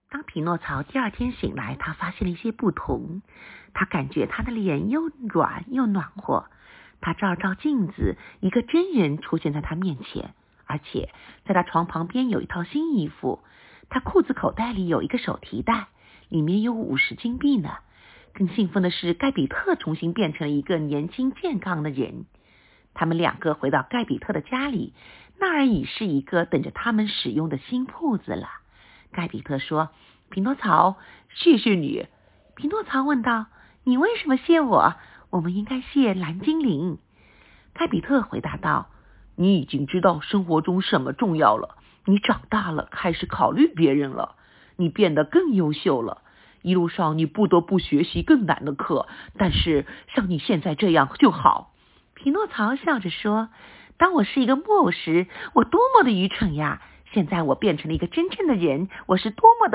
当匹诺曹第二天醒来，他发现了一些不同。他感觉他的脸又软又暖和。他照照镜子，一个真人出现在他面前，而且在他床旁边有一套新衣服。他裤子口袋里有一个手提袋，里面有50金币呢。更兴奋的是，盖比特重新变成了一个年轻健康的人。他们两个回到盖比特的家里，那儿已是一个等着他们使用的新铺子了。盖比特说：“匹诺曹，谢谢你。”匹诺曹问道：“你为什么谢我？我们应该谢蓝精灵。”盖比特回答道：“你已经知道生活中什么重要了，你长大了，开始考虑别人了，你变得更优秀了。一路上你不得不学习更难的课，但是像你现在这样就好。”匹诺曹笑着说：“当我是一个木偶时，我多么的愚蠢呀！现在我变成了一个真正的人，我是多么的